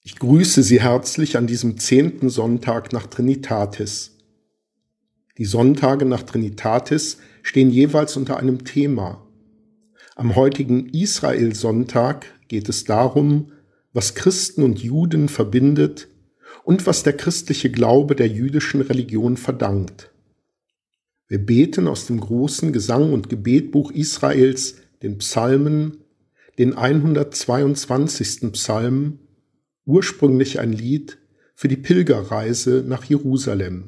Ich grüße Sie herzlich an diesem 10. Sonntag nach Trinitatis. Die Sonntage nach Trinitatis stehen jeweils unter einem Thema. Am heutigen Israel-Sonntag geht es darum, was Christen und Juden verbindet und was der christliche Glaube der jüdischen Religion verdankt. Wir beten aus dem großen Gesang- und Gebetbuch Israels, den Psalmen, den 122. Psalm, ursprünglich ein Lied für die Pilgerreise nach Jerusalem.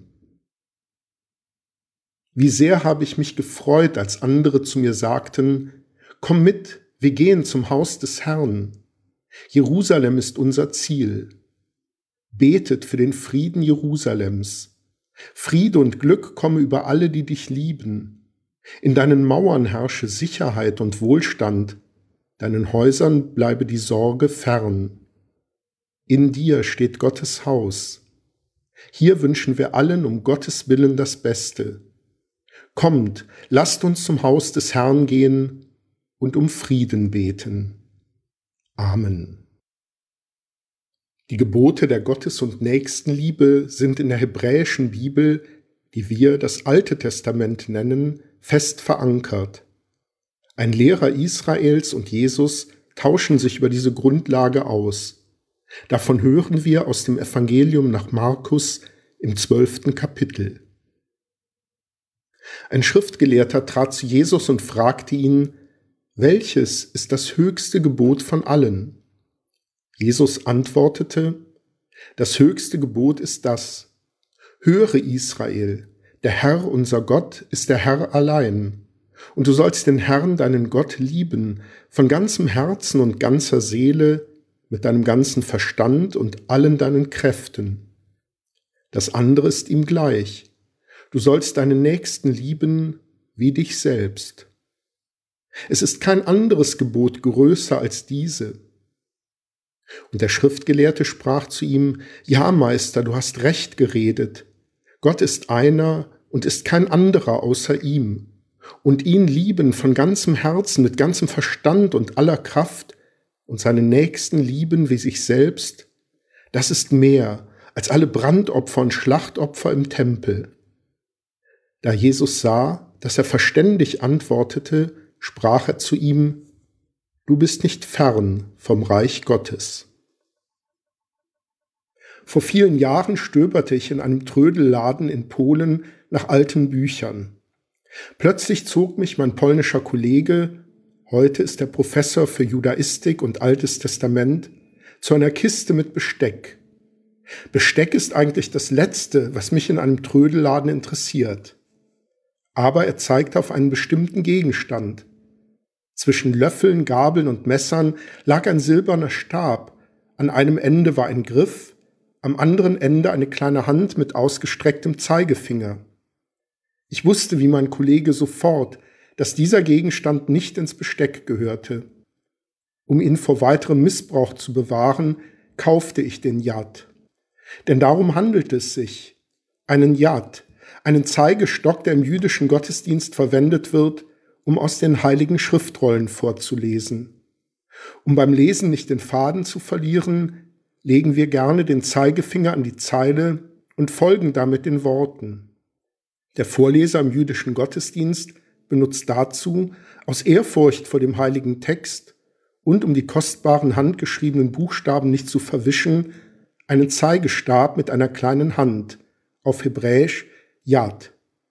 Wie sehr habe ich mich gefreut, als andere zu mir sagten: Komm mit, wir gehen zum Haus des Herrn. Jerusalem ist unser Ziel. Betet für den Frieden Jerusalems. Friede und Glück komme über alle, die dich lieben. In deinen Mauern herrsche Sicherheit und Wohlstand. Deinen Häusern bleibe die Sorge fern. In dir steht Gottes Haus. Hier wünschen wir allen um Gottes Willen das Beste. Kommt, lasst uns zum Haus des Herrn gehen und um Frieden beten. Amen. Die Gebote der Gottes- und Nächstenliebe sind in der hebräischen Bibel, die wir das Alte Testament nennen, fest verankert. Ein Lehrer Israels und Jesus tauschen sich über diese Grundlage aus. Davon hören wir aus dem Evangelium nach Markus im 12. Kapitel. Ein Schriftgelehrter trat zu Jesus und fragte ihn: Welches ist das höchste Gebot von allen? Jesus antwortete: Das höchste Gebot ist das: Höre Israel, der Herr unser Gott ist der Herr allein. Und du sollst den Herrn, deinen Gott, lieben, von ganzem Herzen und ganzer Seele, mit deinem ganzen Verstand und allen deinen Kräften. Das andere ist ihm gleich. Du sollst deinen Nächsten lieben wie dich selbst. Es ist kein anderes Gebot größer als diese. Und der Schriftgelehrte sprach zu ihm: Ja, Meister, du hast recht geredet. Gott ist einer und ist kein anderer außer ihm. Und ihn lieben von ganzem Herzen, mit ganzem Verstand und aller Kraft und seinen Nächsten lieben wie sich selbst, das ist mehr als alle Brandopfer und Schlachtopfer im Tempel. Da Jesus sah, dass er verständig antwortete, sprach er zu ihm: Du bist nicht fern vom Reich Gottes. Vor vielen Jahren stöberte ich in einem Trödelladen in Polen nach alten Büchern. Plötzlich zog mich mein polnischer Kollege, heute ist er Professor für Judaistik und Altes Testament, zu einer Kiste mit Besteck. Besteck ist eigentlich das Letzte, was mich in einem Trödelladen interessiert. Aber er zeigte auf einen bestimmten Gegenstand. Zwischen Löffeln, Gabeln und Messern lag ein silberner Stab. An einem Ende war ein Griff, am anderen Ende eine kleine Hand mit ausgestrecktem Zeigefinger. Ich wusste wie mein Kollege sofort, dass dieser Gegenstand nicht ins Besteck gehörte. Um ihn vor weiterem Missbrauch zu bewahren, kaufte ich den Yad. Denn darum handelt es sich. Einen Yad, einen Zeigestock, der im jüdischen Gottesdienst verwendet wird, um aus den heiligen Schriftrollen vorzulesen. Um beim Lesen nicht den Faden zu verlieren, legen wir gerne den Zeigefinger an die Zeile und folgen damit den Worten. Der Vorleser im jüdischen Gottesdienst benutzt dazu, aus Ehrfurcht vor dem heiligen Text und um die kostbaren handgeschriebenen Buchstaben nicht zu verwischen, einen Zeigestab mit einer kleinen Hand, auf Hebräisch Yad.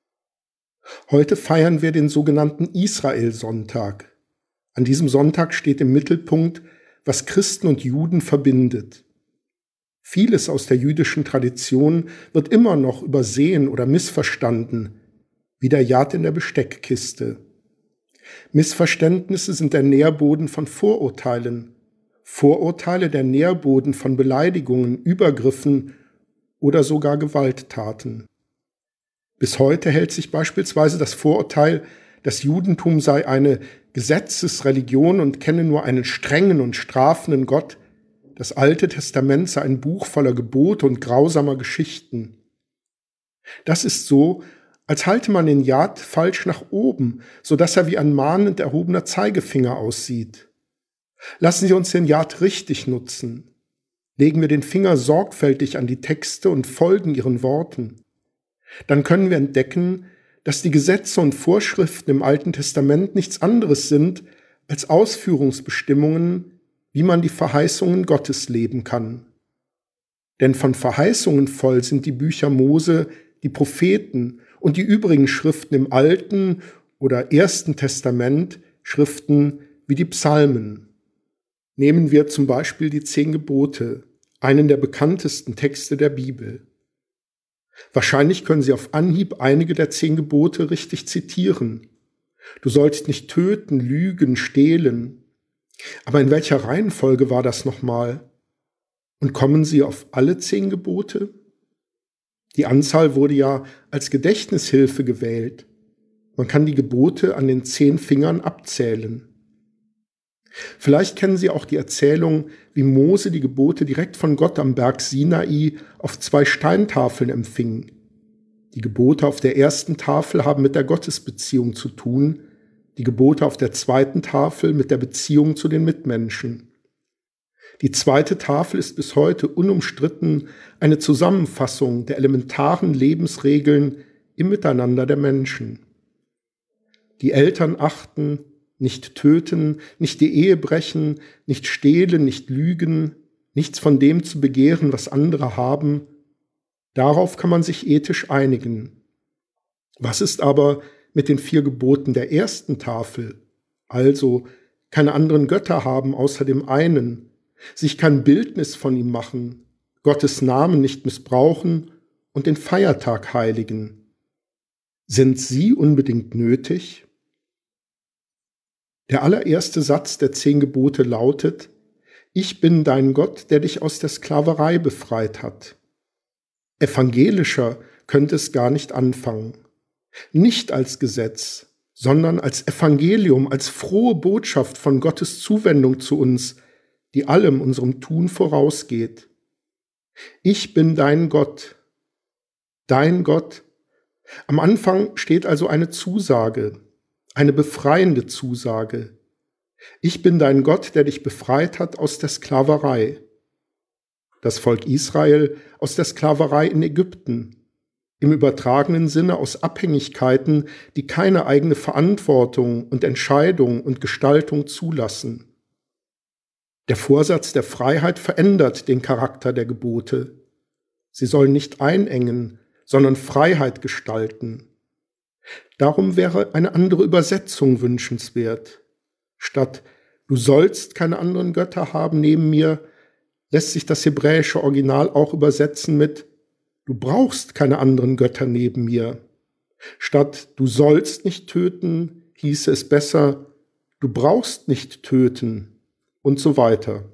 Heute feiern wir den sogenannten Israel-Sonntag. An diesem Sonntag steht im Mittelpunkt, was Christen und Juden verbindet. Vieles aus der jüdischen Tradition wird immer noch übersehen oder missverstanden, wie der Yad in der Besteckkiste. Missverständnisse sind der Nährboden von Vorurteilen, Vorurteile der Nährboden von Beleidigungen, Übergriffen oder sogar Gewalttaten. Bis heute hält sich beispielsweise das Vorurteil, das Judentum sei eine Gesetzesreligion und kenne nur einen strengen und strafenden Gott. Das Alte Testament sei ein Buch voller Gebote und grausamer Geschichten. Das ist so, als halte man den Yad falsch nach oben, sodass er wie ein mahnend erhobener Zeigefinger aussieht. Lassen Sie uns den Yad richtig nutzen. Legen wir den Finger sorgfältig an die Texte und folgen ihren Worten, dann können wir entdecken, dass die Gesetze und Vorschriften im Alten Testament nichts anderes sind als Ausführungsbestimmungen, wie man die Verheißungen Gottes leben kann. Denn von Verheißungen voll sind die Bücher Mose, die Propheten und die übrigen Schriften im Alten oder Ersten Testament, Schriften wie die Psalmen. Nehmen wir zum Beispiel die 10 Gebote, einen der bekanntesten Texte der Bibel. Wahrscheinlich können Sie auf Anhieb einige der 10 Gebote richtig zitieren. Du sollst nicht töten, lügen, stehlen. Aber in welcher Reihenfolge war das nochmal? Und kommen Sie auf alle 10 Gebote? Die Anzahl wurde ja als Gedächtnishilfe gewählt. Man kann die Gebote an den 10 Fingern abzählen. Vielleicht kennen Sie auch die Erzählung, wie Mose die Gebote direkt von Gott am Berg Sinai auf 2 Steintafeln empfing. Die Gebote auf der ersten Tafel haben mit der Gottesbeziehung zu tun, die Gebote auf der zweiten Tafel mit der Beziehung zu den Mitmenschen. Die zweite Tafel ist bis heute unumstritten eine Zusammenfassung der elementaren Lebensregeln im Miteinander der Menschen. Die Eltern achten, nicht töten, nicht die Ehe brechen, nicht stehlen, nicht lügen, nichts von dem zu begehren, was andere haben. Darauf kann man sich ethisch einigen. Was ist aber mit den 4 Geboten der ersten Tafel? Also keine anderen Götter haben außer dem einen, sich kein Bildnis von ihm machen, Gottes Namen nicht missbrauchen und den Feiertag heiligen. Sind sie unbedingt nötig? Der allererste Satz der 10 Gebote lautet: Ich bin dein Gott, der dich aus der Sklaverei befreit hat. Evangelischer könnte es gar nicht anfangen. Nicht als Gesetz, sondern als Evangelium, als frohe Botschaft von Gottes Zuwendung zu uns, die allem unserem Tun vorausgeht. Ich bin dein Gott. Dein Gott. Am Anfang steht also eine Zusage, eine befreiende Zusage. Ich bin dein Gott, der dich befreit hat aus der Sklaverei. Das Volk Israel aus der Sklaverei in Ägypten, im übertragenen Sinne aus Abhängigkeiten, die keine eigene Verantwortung und Entscheidung und Gestaltung zulassen. Der Vorsatz der Freiheit verändert den Charakter der Gebote. Sie sollen nicht einengen, sondern Freiheit gestalten. Darum wäre eine andere Übersetzung wünschenswert. Statt „Du sollst keine anderen Götter haben neben mir“ lässt sich das hebräische Original auch übersetzen mit „Du brauchst keine anderen Götter neben mir“. Statt „Du sollst nicht töten“ hieße es besser „Du brauchst nicht töten“ und so weiter.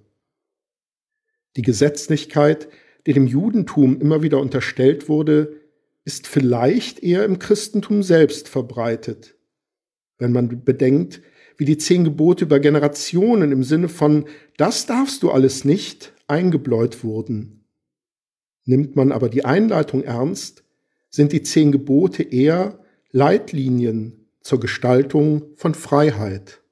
Die Gesetzlichkeit, die dem Judentum immer wieder unterstellt wurde, ist vielleicht eher im Christentum selbst verbreitet. Wenn man bedenkt, wie die 10 Gebote über Generationen im Sinne von „das darfst du alles nicht“ eingebläut wurden. Nimmt man aber die Einleitung ernst, sind die 10 Gebote eher Leitlinien zur Gestaltung von Freiheit.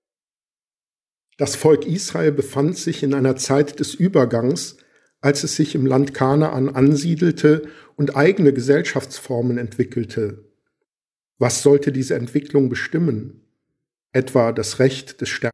Das Volk Israel befand sich in einer Zeit des Übergangs, als es sich im Land Kanaan ansiedelte und eigene Gesellschaftsformen entwickelte. Was sollte diese Entwicklung bestimmen? Etwa das Recht des Stärkeren?